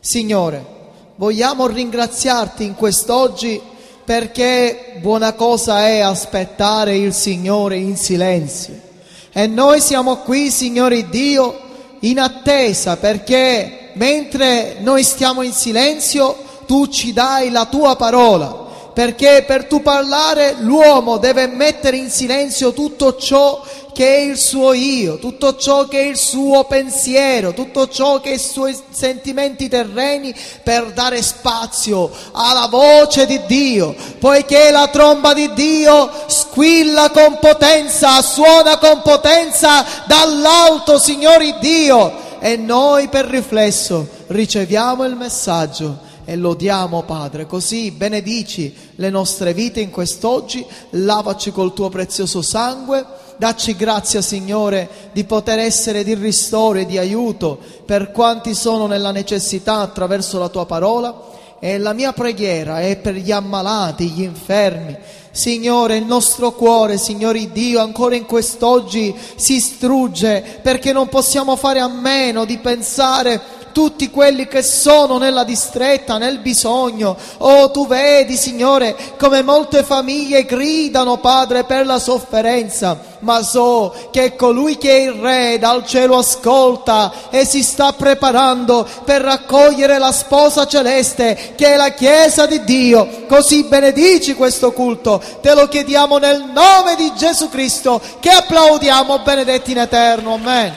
Signore, vogliamo ringraziarti in quest'oggi perché buona cosa è aspettare il Signore in silenzio. E noi siamo qui, Signore Dio, in attesa perché mentre noi stiamo in silenzio tu ci dai la tua parola. Perché per tu parlare l'uomo deve mettere in silenzio tutto ciò che è il suo io, tutto ciò che è il suo pensiero, tutto ciò che è i suoi sentimenti terreni per dare spazio alla voce di Dio, poiché la tromba di Dio squilla con potenza, suona con potenza dall'alto, Signore Dio, e noi per riflesso riceviamo il messaggio e lodiamo, Padre. Così benedici le nostre vite in quest'oggi, lavaci col tuo prezioso sangue, dacci grazia, Signore, di poter essere di ristoro e di aiuto per quanti sono nella necessità attraverso la tua parola. E la mia preghiera è per gli ammalati, gli infermi. Signore, il nostro cuore, Signore Dio, ancora in quest'oggi si strugge perché non possiamo fare a meno di pensare tutti quelli che sono nella distretta, nel bisogno. Oh, tu vedi, Signore, come molte famiglie gridano, Padre, per la sofferenza, ma so che colui che è il Re dal cielo ascolta e si sta preparando per raccogliere la sposa celeste, che è la Chiesa di Dio. Così benedici questo culto, te lo chiediamo nel nome di Gesù Cristo, che applaudiamo, benedetti in eterno. Amen.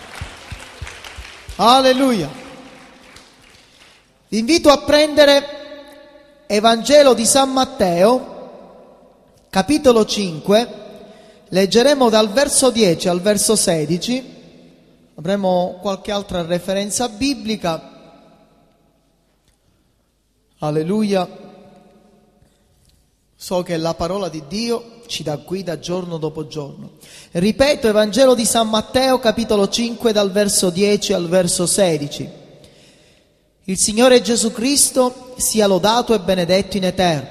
Alleluia. Vi invito a prendere Evangelo di San Matteo, capitolo 5, leggeremo dal verso 10 al verso 16, avremo qualche altra referenza biblica. Alleluia. So che la parola di Dio ci dà guida giorno dopo giorno. Ripeto, Evangelo di San Matteo, capitolo 5, dal verso 10 al verso 16. Il Signore Gesù Cristo sia lodato e benedetto in eterno.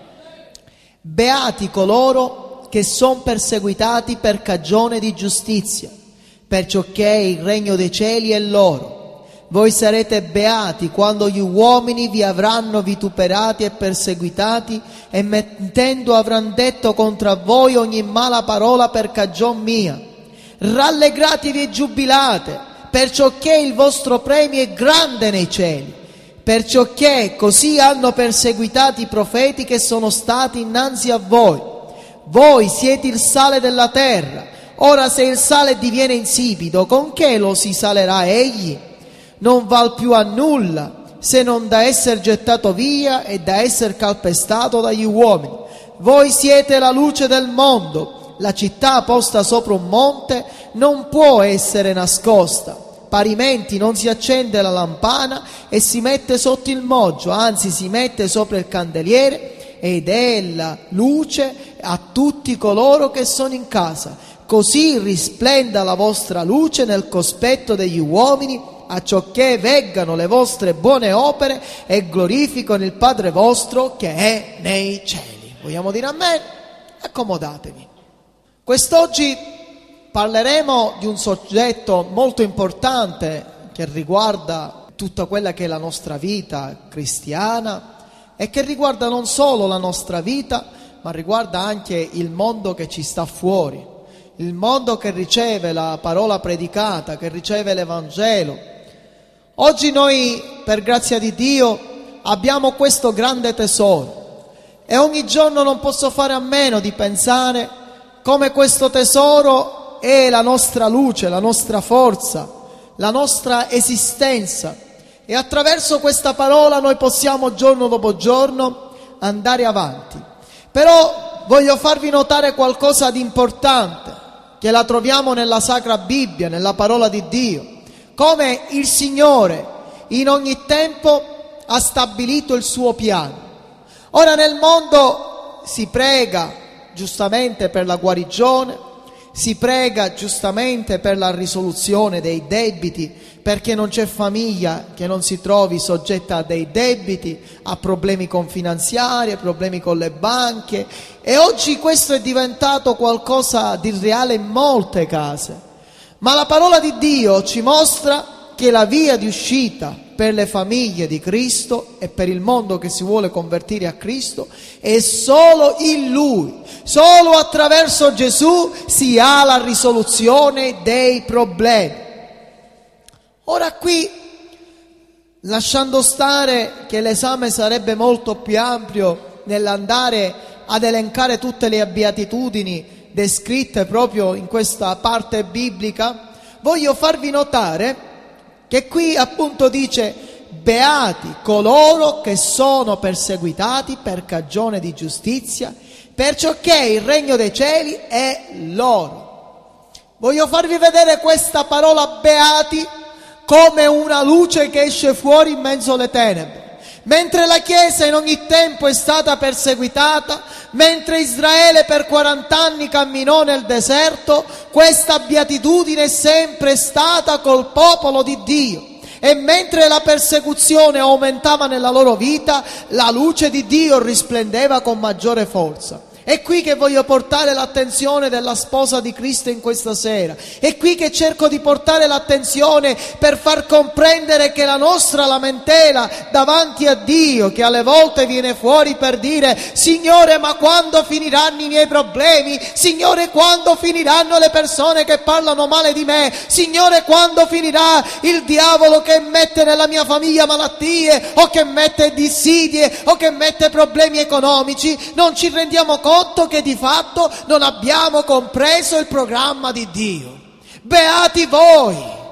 Beati coloro che sono perseguitati per cagione di giustizia, perciò che il regno dei cieli è loro. Voi sarete beati quando gli uomini vi avranno vituperati e perseguitati, e mentendo avranno detto contro voi ogni mala parola per cagion mia. Rallegratevi e giubilate, perciò che il vostro premio è grande nei cieli, perciò che così hanno perseguitato i profeti che sono stati innanzi a voi. Voi siete il sale della terra. Ora se il sale diviene insipido, con che lo si salerà egli? Non val più a nulla, se non da essere gettato via e da essere calpestato dagli uomini. Voi siete la luce del mondo. La città posta sopra un monte non può essere nascosta. Parimenti non si accende la lampana e si mette sotto il moggio, anzi si mette sopra il candeliere, ed è la luce a tutti coloro che sono in casa. Così risplenda la vostra luce nel cospetto degli uomini, acciocché veggano le vostre buone opere e glorificano il Padre vostro che è nei cieli. Vogliamo dire amen? Accomodatevi. Quest'oggi parleremo di un soggetto molto importante che riguarda tutta quella che è la nostra vita cristiana e che riguarda non solo la nostra vita, ma riguarda anche il mondo che ci sta fuori, il mondo che riceve la parola predicata, che riceve l'Evangelo. Oggi noi, per grazia di Dio, abbiamo questo grande tesoro e ogni giorno non posso fare a meno di pensare come questo tesoro è la nostra luce, la nostra forza, la nostra esistenza, e attraverso questa parola noi possiamo giorno dopo giorno andare avanti. Però voglio farvi notare qualcosa di importante che la troviamo nella Sacra Bibbia, nella parola di Dio, come il Signore in ogni tempo ha stabilito il suo piano. Ora nel mondo si prega giustamente per la guarigione, si prega giustamente per la risoluzione dei debiti, perché non c'è famiglia che non si trovi soggetta a dei debiti, a problemi con finanziari, a problemi con le banche, e oggi questo è diventato qualcosa di reale in molte case. Ma la parola di Dio ci mostra che la via di uscita per le famiglie di Cristo e per il mondo che si vuole convertire a Cristo, e solo in Lui, solo attraverso Gesù si ha la risoluzione dei problemi. Ora qui, lasciando stare che l'esame sarebbe molto più ampio nell'andare ad elencare tutte le beatitudini descritte proprio in questa parte biblica, voglio farvi notare che qui appunto dice: beati coloro che sono perseguitati per cagione di giustizia, perciò che il regno dei cieli è loro. Voglio farvi vedere questa parola beati come una luce che esce fuori in mezzo alle tenebre. Mentre la Chiesa in ogni tempo è stata perseguitata, mentre Israele per 40 anni camminò nel deserto, questa beatitudine è sempre stata col popolo di Dio. E mentre la persecuzione aumentava nella loro vita, la luce di Dio risplendeva con maggiore forza. È qui che voglio portare l'attenzione della sposa di Cristo in questa sera. È qui che cerco di portare l'attenzione per far comprendere che la nostra lamentela davanti a Dio, che alle volte viene fuori per dire: Signore, ma quando finiranno i miei problemi? Signore, quando finiranno le persone che parlano male di me? Signore, quando finirà il diavolo che mette nella mia famiglia malattie, o che mette dissidie, o che mette problemi economici? Non ci rendiamo conto che di fatto non abbiamo compreso il programma di Dio. Beati voi,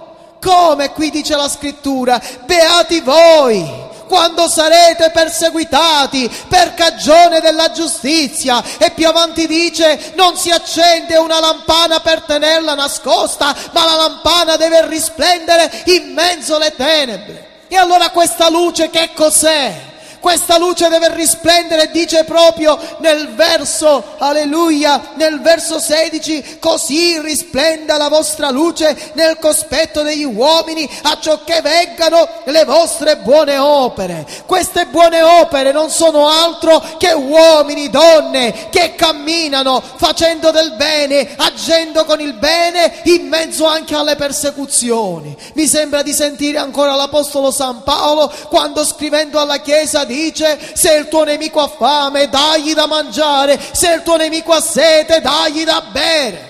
come qui dice la scrittura, beati voi quando sarete perseguitati per cagione della giustizia. E più avanti dice: non si accende una lampana per tenerla nascosta, ma la lampana deve risplendere in mezzo alle tenebre. E allora questa luce che cos'è? Questa luce deve risplendere, dice proprio nel verso, alleluia, nel verso 16: così risplenda la vostra luce nel cospetto degli uomini, acciocché veggano le vostre buone opere. Queste buone opere non sono altro che uomini, donne che camminano facendo del bene, agendo con il bene in mezzo anche alle persecuzioni. Mi sembra di sentire ancora l'Apostolo San Paolo quando, scrivendo alla Chiesa, dice: se il tuo nemico ha fame, dagli da mangiare; se il tuo nemico ha sete, dagli da bere.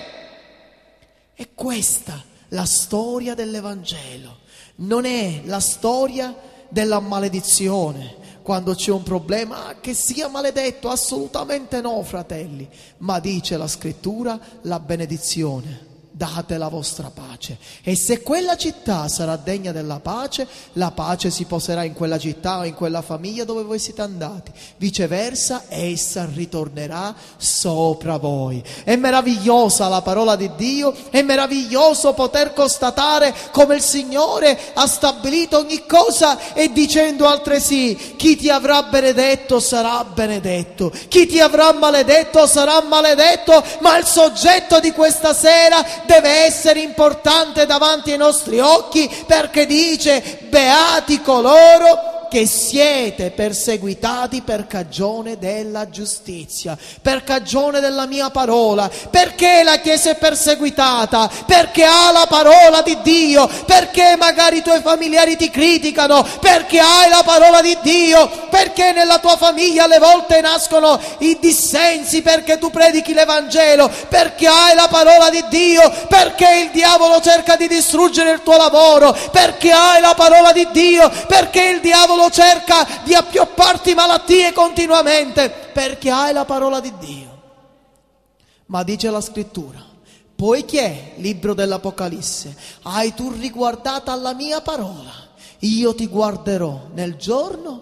E questa la storia dell'Evangelo. Non è la storia della maledizione. Quando c'è un problema, che sia maledetto, assolutamente no, fratelli. Ma dice la scrittura, la benedizione: date la vostra pace. E se quella città sarà degna della pace, la pace si poserà in quella città o in quella famiglia dove voi siete andati. Viceversa, essa ritornerà sopra voi. È meravigliosa la parola di Dio, è meraviglioso poter constatare come il Signore ha stabilito ogni cosa, e dicendo altresì: chi ti avrà benedetto sarà benedetto, chi ti avrà maledetto sarà maledetto. Ma il soggetto di questa sera deve essere importante davanti ai nostri occhi, perché dice: beati coloro che siete perseguitati per cagione della giustizia, per cagione della mia parola. Perché la Chiesa è perseguitata? Perché ha la parola di Dio. Perché magari i tuoi familiari ti criticano? Perché hai la parola di Dio. Perché nella tua famiglia alle volte nascono i dissensi perché tu predichi l'Evangelo? Perché hai la parola di Dio. Perché il diavolo cerca di distruggere il tuo lavoro? Perché hai la parola di Dio. Perché il diavolo cerca di appiopparti malattie continuamente? Perché hai la parola di Dio. Ma dice la scrittura: poiché, libro dell'Apocalisse, hai tu riguardata alla mia parola, io ti guarderò nel giorno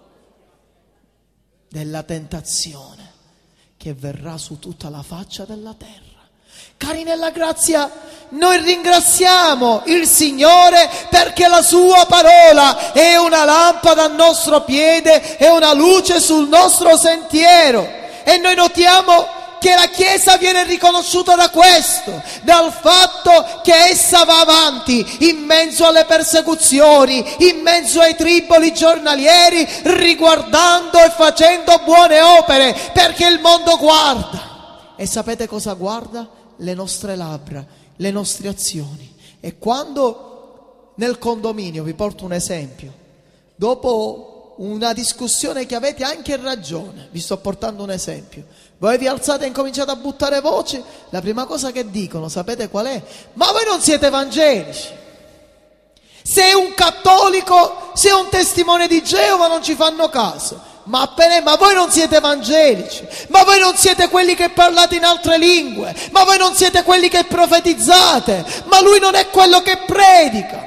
della tentazione che verrà su tutta la faccia della terra. Cari nella grazia, noi ringraziamo il Signore perché la sua parola è una lampada al nostro piede, è una luce sul nostro sentiero. E noi notiamo che la Chiesa viene riconosciuta da questo, dal fatto che essa va avanti in mezzo alle persecuzioni, in mezzo ai triboli giornalieri, riguardando e facendo buone opere, perché il mondo guarda. E sapete cosa guarda? Le nostre labbra, le nostre azioni. E quando nel condominio, vi porto un esempio, dopo una discussione che avete anche ragione, vi sto portando un esempio, voi vi alzate e incominciate a buttare voci, la prima cosa che dicono, sapete qual è? Ma voi non siete evangelici. Sei un cattolico, sei un testimone di Geova, non ci fanno caso. Ma voi non siete evangelici, ma voi non siete quelli che parlate in altre lingue, ma voi non siete quelli che profetizzate, ma lui non è quello che predica.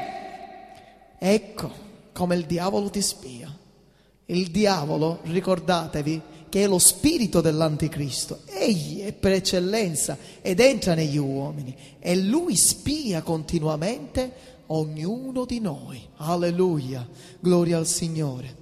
Ecco come il diavolo ti spia. Il diavolo, ricordatevi, che è lo spirito dell'anticristo, egli è per eccellenza ed entra negli uomini e lui spia continuamente ognuno di noi. Alleluia, gloria al Signore.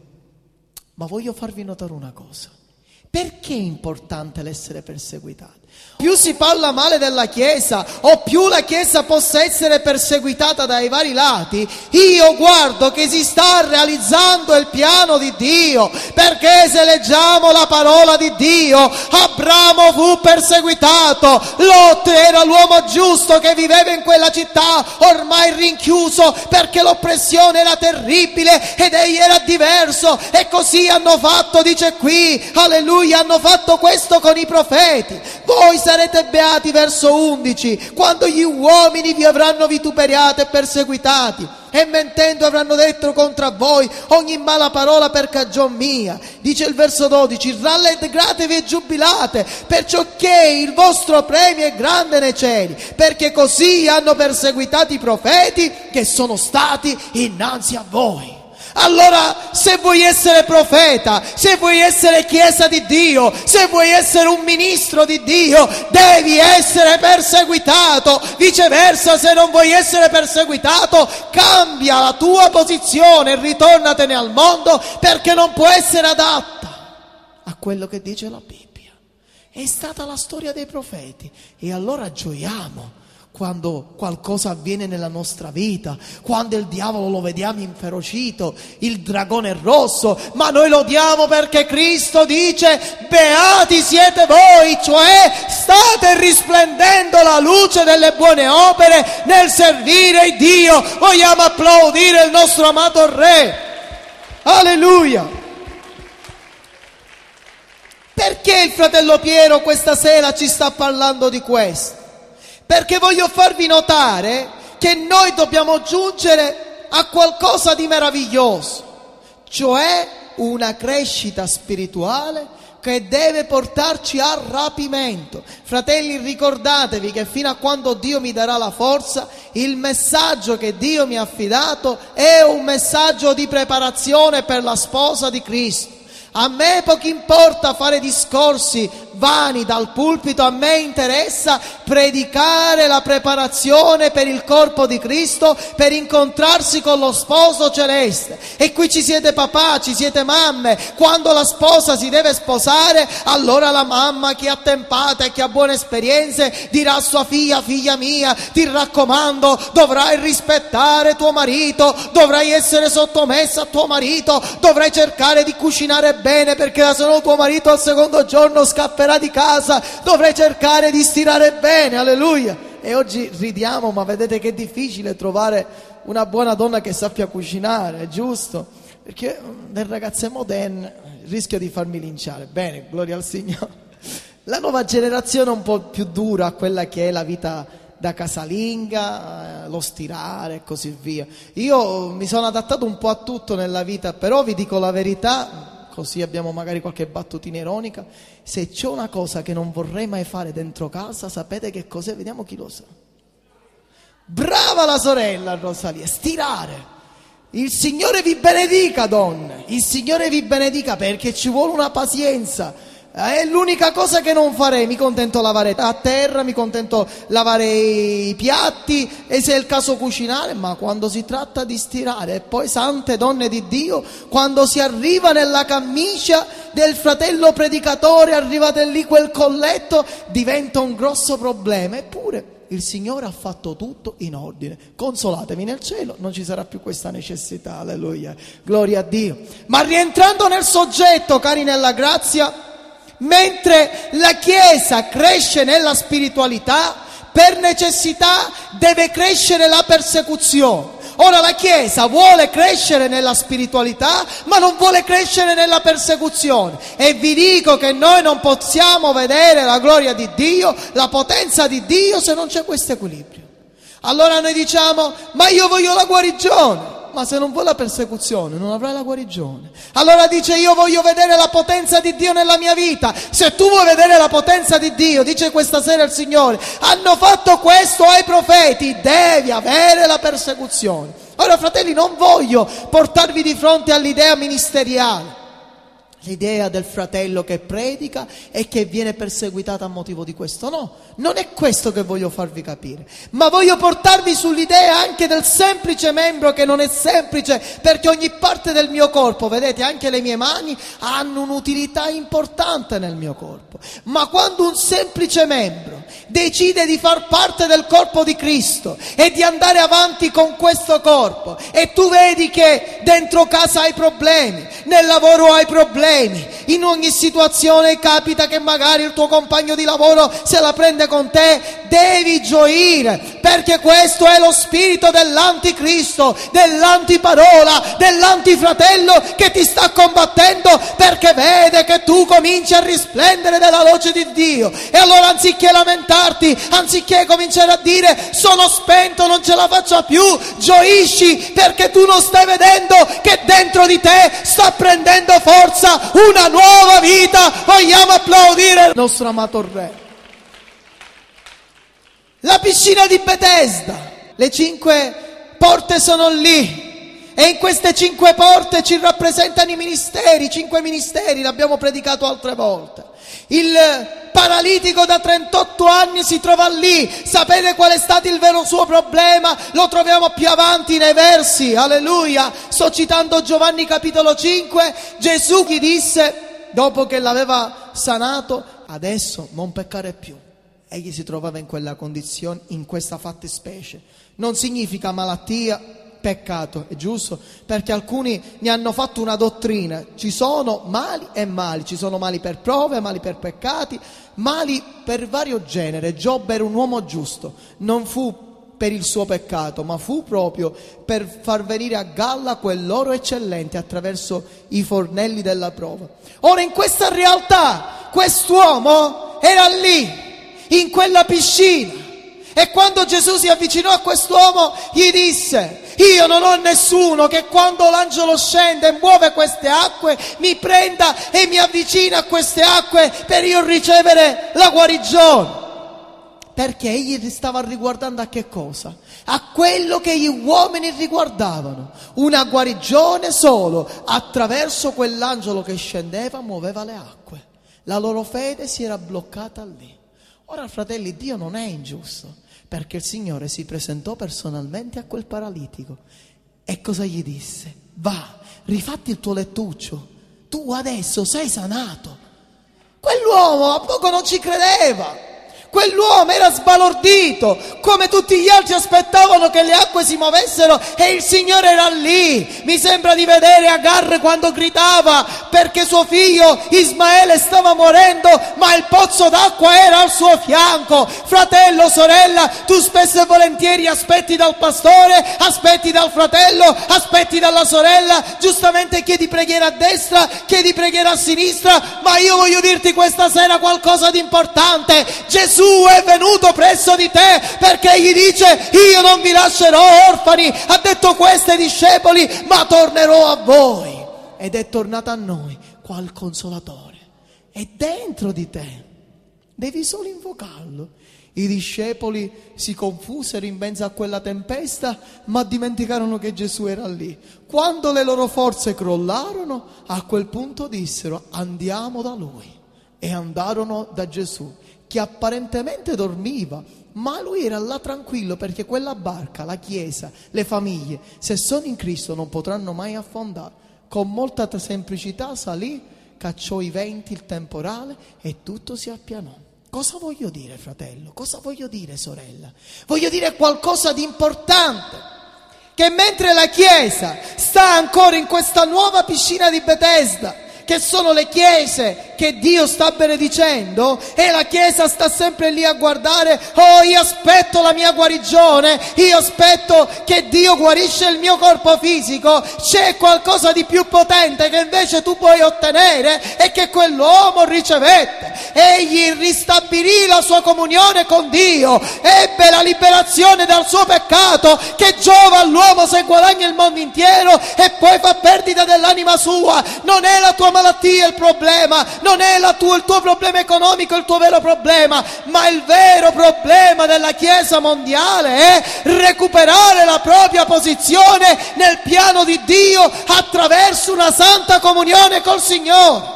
Ma voglio farvi notare una cosa. Perché è importante l'essere perseguitati? Più si parla male della Chiesa o più la Chiesa possa essere perseguitata dai vari lati, io guardo che si sta realizzando il piano di Dio, perché se leggiamo la parola di Dio, Abramo fu perseguitato, Lot era l'uomo giusto che viveva in quella città ormai rinchiuso perché l'oppressione era terribile ed egli era diverso, e così hanno fatto, dice qui, alleluia, hanno fatto questo con i profeti. Voi sarete beati, verso 11, quando gli uomini vi avranno vituperiato e perseguitati, e mentendo avranno detto contro voi ogni mala parola per cagion mia. Dice il verso 12: rallegratevi e giubilate, perciò che il vostro premio è grande nei cieli, perché così hanno perseguitato i profeti che sono stati innanzi a voi. Allora, se vuoi essere profeta, se vuoi essere chiesa di Dio, se vuoi essere un ministro di Dio, devi essere perseguitato. Viceversa, se non vuoi essere perseguitato, cambia la tua posizione e ritornatene al mondo, perché non può essere adatta a quello che dice la Bibbia. È stata la storia dei profeti, e allora gioiamo quando qualcosa avviene nella nostra vita, quando il diavolo lo vediamo inferocito, il dragone rosso, ma noi lo odiamo perché Cristo dice: beati siete voi, cioè state risplendendo la luce delle buone opere nel servire il Dio. Vogliamo applaudire il nostro amato Re. Alleluia. Perché il fratello Piero questa sera ci sta parlando di questo? Perché voglio farvi notare che noi dobbiamo giungere a qualcosa di meraviglioso, cioè una crescita spirituale che deve portarci al rapimento. Fratelli, ricordatevi che fino a quando Dio mi darà la forza, il messaggio che Dio mi ha affidato è un messaggio di preparazione per la sposa di Cristo. A me poco importa fare discorsi vani dal pulpito, a me interessa predicare la preparazione per il corpo di Cristo, per incontrarsi con lo sposo celeste. E qui ci siete papà, ci siete mamme. Quando la sposa si deve sposare, allora la mamma che è attempata e che ha buone esperienze dirà a sua figlia: figlia mia, ti raccomando, dovrai rispettare tuo marito, dovrai essere sottomessa a tuo marito, dovrai cercare di cucinare bene, perché se no tuo marito al secondo giorno scapperà di casa, dovrai cercare di stirare bene. Alleluia. E oggi ridiamo, ma vedete che è difficile trovare una buona donna che sappia cucinare, è giusto? Perché le ragazze moderne rischio di farmi linciare. Bene, gloria al Signore. La nuova generazione è un po' più dura a quella che è la vita da casalinga, lo stirare e così via. Io mi sono adattato un po' a tutto nella vita, però vi dico la verità, così abbiamo magari qualche battutina ironica: se c'è una cosa che non vorrei mai fare dentro casa, sapete che cos'è? Vediamo chi lo sa. Brava la sorella Rosalia, stirare. Il Signore vi benedica, donne, il Signore vi benedica, perché ci vuole una pazienza. È l'unica cosa che non farei. Mi contento lavare a terra, mi contento lavare i piatti e, se è il caso, cucinare, ma quando si tratta di stirare, e poi, sante donne di Dio, quando si arriva nella camicia del fratello predicatore, arrivate lì quel colletto, diventa un grosso problema. Eppure il Signore ha fatto tutto in ordine. Consolatevi, nel cielo non ci sarà più questa necessità. Alleluia, gloria a Dio. Ma rientrando nel soggetto, cari nella grazia, mentre la Chiesa cresce nella spiritualità, per necessità deve crescere la persecuzione. Ora la Chiesa vuole crescere nella spiritualità, ma non vuole crescere nella persecuzione. E vi dico che noi non possiamo vedere la gloria di Dio, la potenza di Dio, se non c'è questo equilibrio. Allora noi diciamo: ma io voglio la guarigione. Ma se non vuoi la persecuzione non avrai la guarigione. Allora dice: io voglio vedere la potenza di Dio nella mia vita. Se tu vuoi vedere la potenza di Dio, dice questa sera il Signore, hanno fatto questo ai profeti, devi avere la persecuzione. Ora fratelli, non voglio portarvi di fronte all'idea ministeriale, l'idea del fratello che predica e che viene perseguitato a motivo di questo. No, non è questo che voglio farvi capire, ma voglio portarvi sull'idea anche del semplice membro, che non è semplice, perché ogni parte del mio corpo, vedete, anche le mie mani hanno un'utilità importante nel mio corpo. Ma quando un semplice membro decide di far parte del corpo di Cristo e di andare avanti con questo corpo, e tu vedi che dentro casa hai problemi, nel lavoro hai problemi, in ogni situazione capita che magari il tuo compagno di lavoro se la prende con te, devi gioire, perché questo è lo spirito dell'anticristo, dell'antiparola, dell'antifratello che ti sta combattendo, perché vede che tu cominci a risplendere della luce di Dio. E allora, anziché lamentarti, anziché cominciare a dire sono spento, non ce la faccio più, gioisci, perché tu non stai vedendo che dentro di te sta prendendo forza una nuova vita. Vogliamo applaudire il nostro amato Re. La piscina di Betesda, le 5 porte sono lì, e in queste 5 porte ci rappresentano i ministeri, 5 ministeri, l'abbiamo predicato altre volte. Il paralitico da 38 anni si trova lì. Sapete qual è stato il vero suo problema? Lo troviamo più avanti nei versi, alleluia. Sto citando Giovanni capitolo 5. Gesù gli disse, dopo che l'aveva sanato: adesso non peccare più. Egli si trovava in quella condizione, in questa fattispecie. Non significa malattia, peccato, è giusto? Perché alcuni ne hanno fatto una dottrina. Ci sono mali e mali, ci sono mali per prove, mali per peccati, mali per vario genere. Giobbe era un uomo giusto, non fu per il suo peccato, ma fu proprio per far venire a galla quell'oro eccellente attraverso i fornelli della prova. Ora, in questa realtà, quest'uomo era lì, in quella piscina, e quando Gesù si avvicinò a quest'uomo gli disse: io non ho nessuno che quando l'angelo scende e muove queste acque mi prenda e mi avvicina a queste acque per io ricevere la guarigione. Perché egli stava riguardando a che cosa? A quello che gli uomini riguardavano, una guarigione solo attraverso quell'angelo che scendeva, muoveva le acque. La loro fede si era bloccata lì. Ora, fratelli, Dio non è ingiusto, perché il Signore si presentò personalmente a quel paralitico e cosa gli disse? Va, rifatti il tuo lettuccio, tu adesso sei sanato. Quell'uomo a poco non ci credeva. Quell'uomo era sbalordito, come tutti gli altri aspettavano che le acque si muovessero e il Signore era lì. Mi sembra di vedere Agar quando gridava perché suo figlio Ismaele stava morendo, ma il pozzo d'acqua era al suo fianco. Fratello, sorella, tu spesso e volentieri aspetti dal pastore, aspetti dal fratello, aspetti dalla sorella, giustamente chiedi preghiera a destra, chiedi preghiera a sinistra, ma io voglio dirti questa sera qualcosa di importante. Gesù è venuto presso di te perché gli dice: io non vi lascerò orfani. Ha detto questo ai discepoli: ma tornerò a voi. Ed è tornato a noi qual consolatore. È dentro di te, devi solo invocarlo. I discepoli si confusero in mezzo a quella tempesta, ma dimenticarono che Gesù era lì. Quando le loro forze crollarono, a quel punto dissero: andiamo da lui. E andarono da Gesù, che apparentemente dormiva, ma lui era là tranquillo, perché quella barca, la Chiesa, le famiglie, se sono in Cristo non potranno mai affondare. Con molta semplicità salì, cacciò i venti, il temporale, e tutto si appianò. Cosa voglio dire, fratello? Cosa voglio dire, sorella? Voglio dire qualcosa di importante, che mentre la Chiesa sta ancora in questa nuova piscina di Betesda, che sono le chiese che Dio sta benedicendo, e la chiesa sta sempre lì a guardare: oh, io aspetto la mia guarigione, io aspetto che Dio guarisce il mio corpo fisico. C'è qualcosa di più potente che invece tu puoi ottenere e che quell'uomo ricevette. Egli ristabilì la sua comunione con Dio, ebbe la liberazione dal suo peccato, che giova all'uomo se guadagna il mondo intero e poi fa perdita dell'anima sua. Non è la tua malattia il problema, non è il tuo problema economico il tuo vero problema, ma il vero problema della Chiesa mondiale è recuperare la propria posizione nel piano di Dio attraverso una santa comunione col Signore.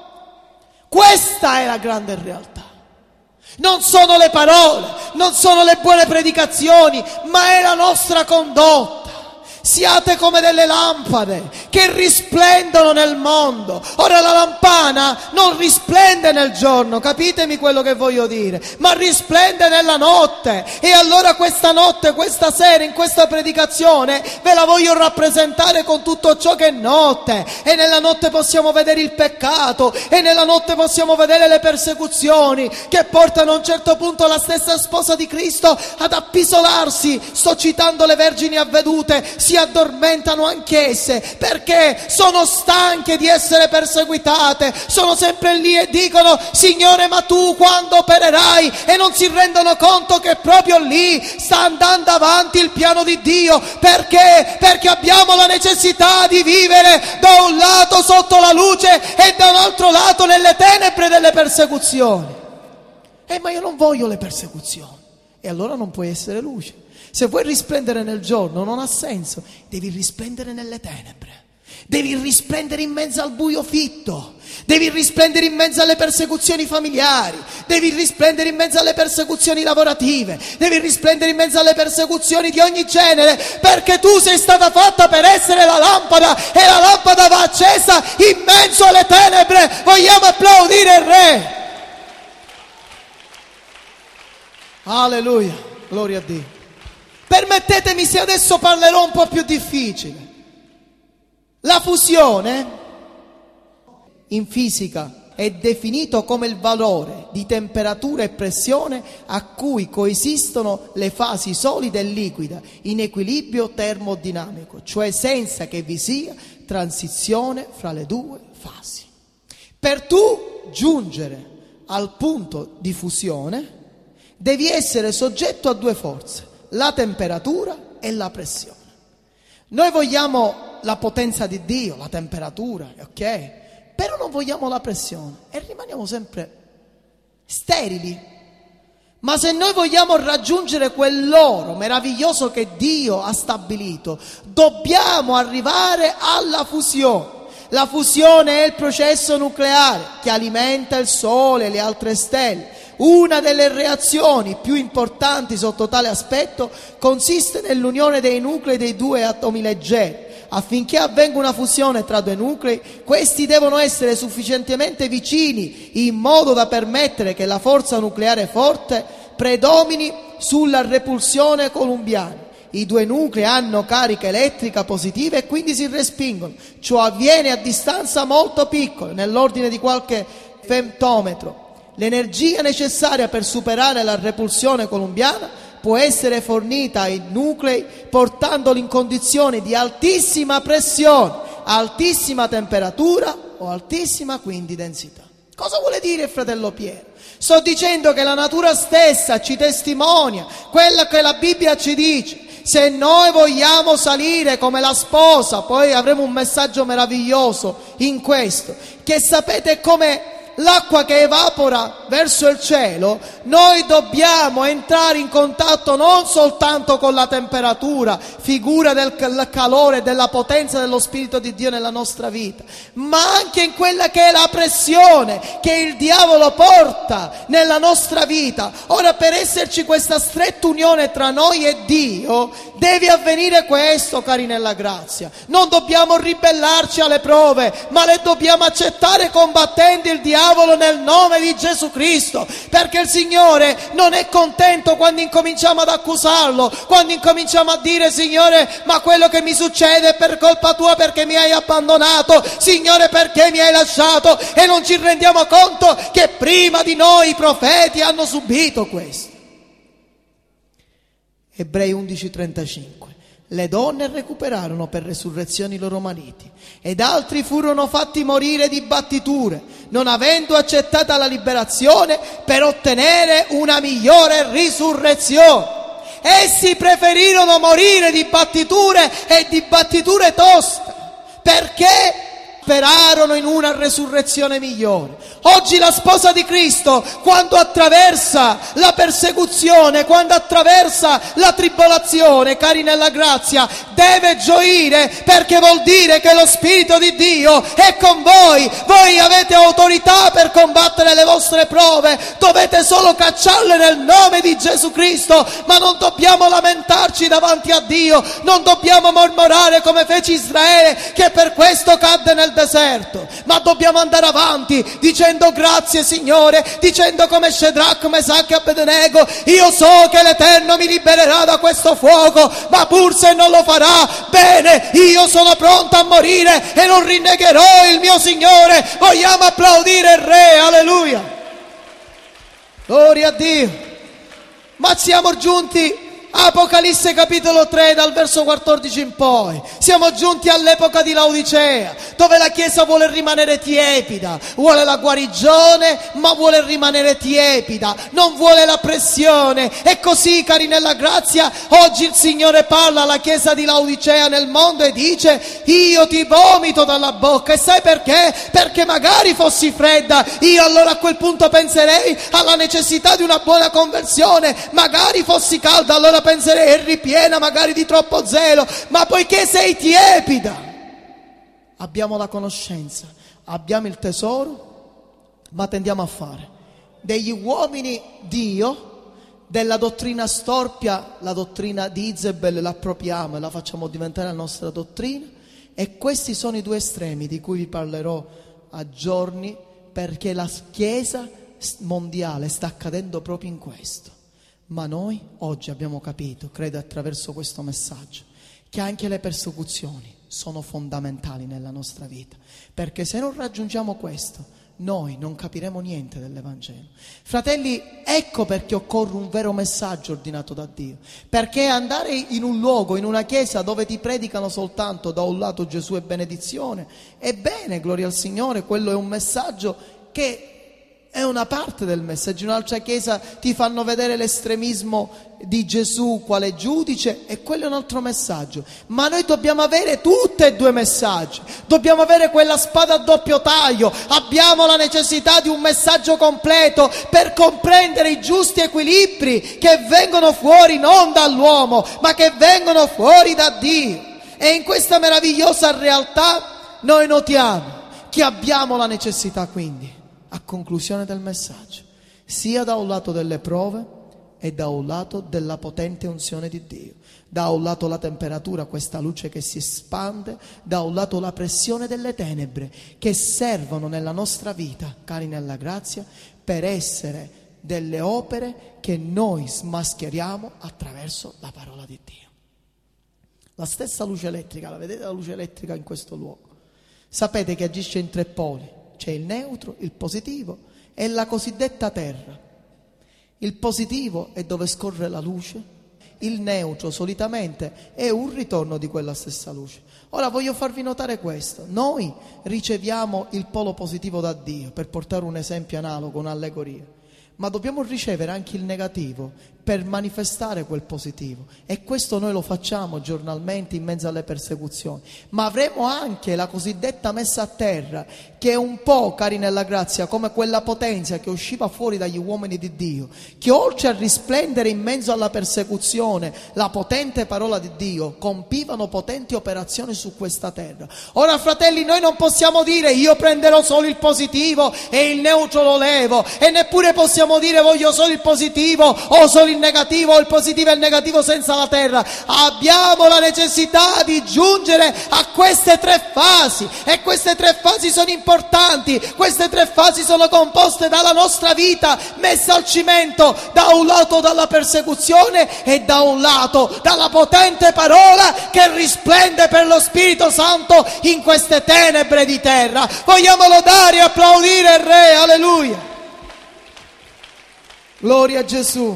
Questa è la grande realtà. Non sono le parole, non sono le buone predicazioni, ma è la nostra condotta. Siate come delle lampade che risplendono nel mondo. Ora la lampana non risplende nel giorno, capitemi quello che voglio dire, ma risplende nella notte. E allora questa notte, questa sera, in questa predicazione ve la voglio rappresentare con tutto ciò che è notte. E nella notte possiamo vedere il peccato, e nella notte possiamo vedere le persecuzioni che portano a un certo punto la stessa sposa di Cristo ad appisolarsi. Sto citando le vergini avvedute, si addormentano anch'esse perché sono stanche di essere perseguitate, sono sempre lì e dicono: Signore, ma tu quando opererai? E non si rendono conto che proprio lì sta andando avanti il piano di Dio. Perché? Perché abbiamo la necessità di vivere da un lato sotto la luce e da un altro lato nelle tenebre delle persecuzioni. Ma io non voglio le persecuzioni. E allora non puoi essere luce. Se vuoi risplendere nel giorno non ha senso, devi risplendere nelle tenebre, devi risplendere in mezzo al buio fitto, devi risplendere in mezzo alle persecuzioni familiari, devi risplendere in mezzo alle persecuzioni lavorative, devi risplendere in mezzo alle persecuzioni di ogni genere, perché tu sei stata fatta per essere la lampada, e la lampada va accesa in mezzo alle tenebre. Vogliamo applaudire il Re? Alleluia, gloria a Dio. Permettetemi se adesso parlerò un po' più difficile. La fusione in fisica è definito come il valore di temperatura e pressione a cui coesistono le fasi solida e liquida in equilibrio termodinamico, cioè senza che vi sia transizione fra le due fasi. Per tu giungere al punto di fusione devi essere soggetto a due forze: la temperatura e la pressione. Noi vogliamo la potenza di Dio, la temperatura, ok? Però non vogliamo la pressione e rimaniamo sempre sterili. Ma se noi vogliamo raggiungere quell'oro meraviglioso che Dio ha stabilito, dobbiamo arrivare alla fusione. La fusione è il processo nucleare che alimenta il Sole e le altre stelle. Una delle reazioni più importanti sotto tale aspetto consiste nell'unione dei nuclei dei due atomi leggeri. Affinché avvenga una fusione tra due nuclei, questi devono essere sufficientemente vicini in modo da permettere che la forza nucleare forte predomini sulla repulsione colombiana. I due nuclei hanno carica elettrica positiva e quindi si respingono. Ciò avviene a distanza molto piccole, nell'ordine di qualche femtometro. L'energia necessaria per superare la repulsione colombiana può essere fornita ai nuclei portandoli in condizioni di altissima pressione, altissima temperatura o altissima quindi densità. Cosa vuole dire il fratello Piero? Sto dicendo che la natura stessa ci testimonia quello che la Bibbia ci dice. Se noi vogliamo salire come la sposa, poi avremo un messaggio meraviglioso in questo, che sapete come l'acqua che evapora verso il cielo, noi dobbiamo entrare in contatto non soltanto con la temperatura, figura del calore e della potenza dello Spirito di Dio nella nostra vita, ma anche in quella che è la pressione che il diavolo porta nella nostra vita. Ora, per esserci questa stretta unione tra noi e Dio, deve avvenire questo, cari nella grazia. Non dobbiamo ribellarci alle prove, ma le dobbiamo accettare combattendo il diavolo diavolo nel nome di Gesù Cristo, perché il Signore non è contento quando incominciamo ad accusarlo, quando incominciamo a dire: Signore, ma quello che mi succede è per colpa tua, perché mi hai abbandonato, Signore, perché mi hai lasciato, e non ci rendiamo conto che prima di noi i profeti hanno subito questo. Ebrei 11:35. Le donne recuperarono per resurrezione i loro mariti, ed altri furono fatti morire di battiture, non avendo accettata la liberazione per ottenere una migliore risurrezione. Essi preferirono morire di battiture, e di battiture toste, perché sperarono in una resurrezione migliore. Oggi la sposa di Cristo, quando attraversa la persecuzione, quando attraversa la tribolazione, cari nella grazia, deve gioire, perché vuol dire che lo Spirito di Dio è con voi. Voi avete autorità per combattere le vostre prove, dovete solo cacciarle nel nome di Gesù Cristo, ma non dobbiamo lamentarci davanti a Dio, non dobbiamo mormorare come fece Israele, che per questo cadde nel deserto, ma dobbiamo andare avanti dicendo: grazie Signore, dicendo come Shadrach, Mesach e Abednego: io so che l'Eterno mi libererà da questo fuoco, ma pur se non lo farà, bene, io sono pronto a morire e non rinnegherò il mio Signore. Vogliamo applaudire il Re, alleluia, gloria a Dio. Ma siamo giunti Apocalisse capitolo 3 dal verso 14 in poi. Siamo giunti all'epoca di Laodicea, dove la Chiesa vuole rimanere tiepida, vuole la guarigione ma vuole rimanere tiepida, non vuole la pressione. E così, cari nella grazia, oggi il Signore parla alla Chiesa di Laodicea nel mondo e dice: io ti vomito dalla bocca. E sai perché? Perché magari fossi fredda, io allora a quel punto penserei alla necessità di una buona conversione. Magari fossi calda, allora penserei: è ripiena magari di troppo zelo. Ma poiché sei tiepida, abbiamo la conoscenza, abbiamo il tesoro, ma tendiamo a fare degli uomini Dio della dottrina storpia. La dottrina di Isabel l'appropriamo e la facciamo diventare la nostra dottrina, e questi sono i due estremi di cui vi parlerò a giorni, perché la Chiesa mondiale sta accadendo proprio in questo. Ma noi oggi abbiamo capito, credo attraverso questo messaggio, che anche le persecuzioni sono fondamentali nella nostra vita, perché se non raggiungiamo questo, noi non capiremo niente dell'Evangelo. Fratelli, ecco perché occorre un vero messaggio ordinato da Dio, perché andare in un luogo, in una chiesa dove ti predicano soltanto da un lato Gesù e benedizione, è bene, gloria al Signore, quello è un messaggio che è una parte del messaggio. In un'altra chiesa ti fanno vedere l'estremismo di Gesù quale giudice, e quello è un altro messaggio. Ma noi dobbiamo avere tutti e due messaggi, dobbiamo avere quella spada a doppio taglio. Abbiamo la necessità di un messaggio completo per comprendere i giusti equilibri che vengono fuori non dall'uomo, ma che vengono fuori da Dio. E in questa meravigliosa realtà noi notiamo che abbiamo la necessità, quindi, a conclusione del messaggio, sia da un lato delle prove e da un lato della potente unzione di Dio, da un lato la temperatura, questa luce che si espande, da un lato la pressione delle tenebre che servono nella nostra vita, cari nella grazia, per essere delle opere che noi smascheriamo attraverso la parola di Dio. La stessa luce elettrica, la vedete la luce elettrica in questo luogo? Sapete che agisce in tre poli. C'è il neutro, il positivo e la cosiddetta terra. Il positivo è dove scorre la luce, il neutro solitamente è un ritorno di quella stessa luce. Ora voglio farvi notare questo: noi riceviamo il polo positivo da Dio, per portare un esempio analogo, un'allegoria, ma dobbiamo ricevere anche il negativo per manifestare quel positivo, e questo noi lo facciamo giornalmente in mezzo alle persecuzioni. Ma avremo anche la cosiddetta messa a terra, che è un po', cari nella grazia, come quella potenza che usciva fuori dagli uomini di Dio, che oltre a risplendere in mezzo alla persecuzione, la potente parola di Dio, compivano potenti operazioni su questa terra. Ora, fratelli, noi non possiamo dire: io prenderò solo il positivo e il neutro lo levo, e neppure possiamo dire: voglio solo il positivo o solo il negativo o il positivo e il negativo senza la terra. Abbiamo la necessità di giungere a queste 3 fasi, e queste 3 fasi sono importanti. Queste 3 fasi sono composte dalla nostra vita messa al cimento, da un lato dalla persecuzione e da un lato dalla potente parola che risplende per lo Spirito Santo in queste tenebre di terra. Vogliamo lodare e applaudire il Re, alleluia. Gloria a Gesù.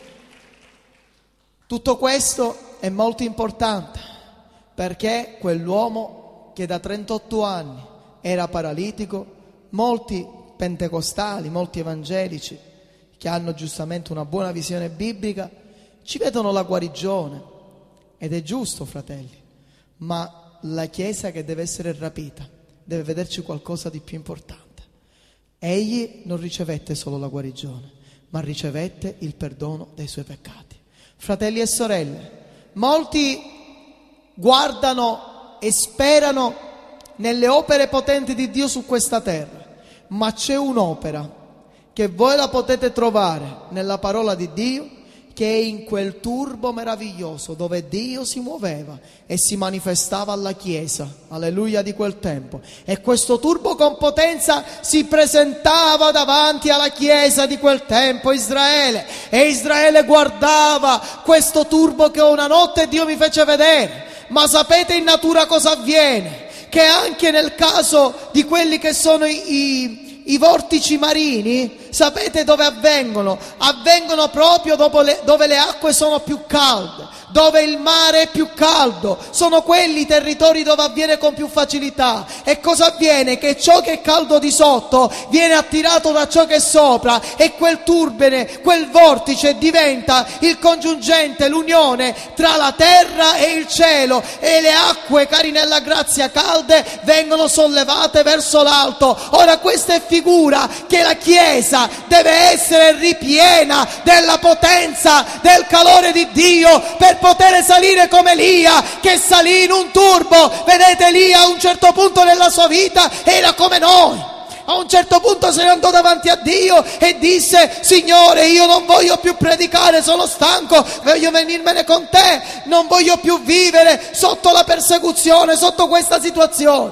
Tutto questo è molto importante, perché quell'uomo che da 38 anni era paralitico, molti pentecostali, molti evangelici che hanno giustamente una buona visione biblica ci vedono la guarigione, ed è giusto, fratelli, ma la Chiesa che deve essere rapita deve vederci qualcosa di più importante. Egli non ricevette solo la guarigione, ma ricevette il perdono dei suoi peccati. Fratelli e sorelle, molti guardano e sperano nelle opere potenti di Dio su questa terra, ma c'è un'opera che voi la potete trovare nella parola di Dio, che è in quel turbo meraviglioso dove Dio si muoveva e si manifestava alla Chiesa, alleluia, di quel tempo. E questo turbo con potenza si presentava davanti alla Chiesa di quel tempo, Israele, e Israele guardava questo turbo che una notte Dio mi fece vedere. Ma sapete in natura cosa avviene? Che anche nel caso di quelli che sono i vortici marini, sapete dove avvengono? Avvengono proprio dove le acque sono più calde, dove il mare è più caldo. Sono quelli i territori dove avviene con più facilità. E cosa avviene? Che ciò che è caldo di sotto viene attirato da ciò che è sopra, e quel turbine, quel vortice diventa il congiungente, l'unione tra la terra e il cielo, e le acque, cari nella grazia, calde vengono sollevate verso l'alto. Ora questa è figura che la Chiesa deve essere ripiena della potenza, del calore di Dio, per poter salire come Elia, che salì in un turbo. Vedete, Elia a un certo punto nella sua vita era come noi. A un certo punto se ne andò davanti a Dio e disse: Signore, io non voglio più predicare, sono stanco, voglio venirmene con te, non voglio più vivere sotto la persecuzione, sotto questa situazione.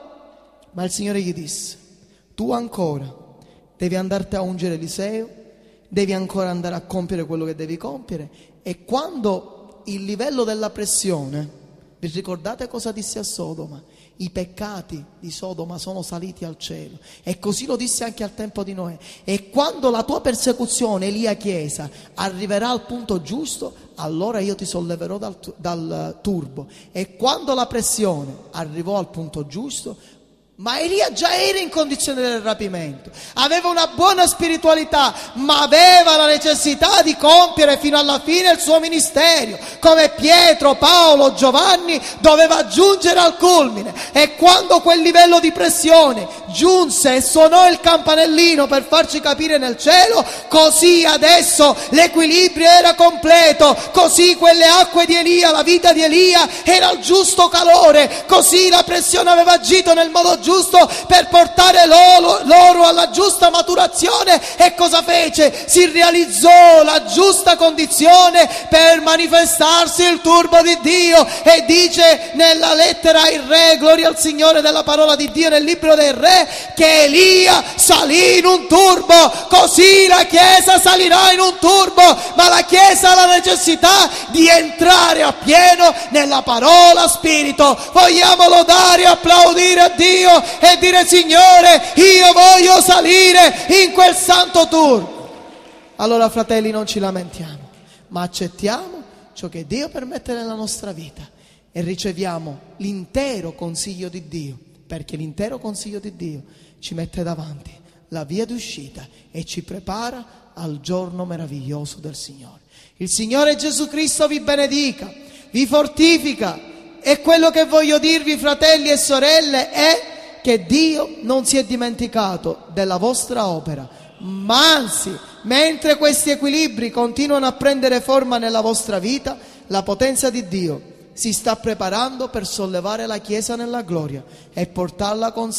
Ma il Signore gli disse: tu ancora devi andarti a ungere Eliseo, devi ancora andare a compiere quello che devi compiere. E quando il livello della pressione, vi ricordate cosa disse a Sodoma? I peccati di Sodoma sono saliti al cielo, e così lo disse anche al tempo di Noè. E quando la tua persecuzione, Elia Chiesa, arriverà al punto giusto, allora io ti solleverò dal turbo. E quando la pressione arrivò al punto giusto, ma Elia già era in condizione del rapimento, aveva una buona spiritualità, ma aveva la necessità di compiere fino alla fine il suo ministero, come Pietro, Paolo, Giovanni, doveva giungere al culmine. E quando quel livello di pressione giunse e suonò il campanellino per farci capire nel cielo, così adesso l'equilibrio era completo, così quelle acque di Elia, la vita di Elia era al giusto calore, così la pressione aveva agito nel modo giusto per portare loro alla giusta maturazione. E cosa fece? Si realizzò la giusta condizione per manifestarsi il turbo di Dio. E dice nella lettera ai Re, gloria al Signore della parola di Dio nel libro dei Re, che Elia salì in un turbo, così la Chiesa salirà in un turbo. Ma la Chiesa ha la necessità di entrare appieno nella parola Spirito. Vogliamo lodare e applaudire a Dio e dire: Signore, io voglio salire in quel santo turbo. Allora, fratelli, non ci lamentiamo, ma accettiamo ciò che Dio permette nella nostra vita e riceviamo l'intero consiglio di Dio, perché l'intero consiglio di Dio ci mette davanti la via d'uscita e ci prepara al giorno meraviglioso del Signore. Il Signore Gesù Cristo vi benedica, vi fortifica. E quello che voglio dirvi, fratelli e sorelle, è che Dio non si è dimenticato della vostra opera, ma anzi, mentre questi equilibri continuano a prendere forma nella vostra vita, la potenza di Dio si sta preparando per sollevare la Chiesa nella gloria e portarla con sé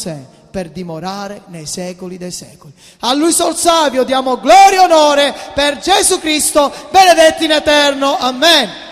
per dimorare nei secoli dei secoli. A Lui sol salvio diamo gloria e onore per Gesù Cristo, benedetti in eterno. Amen.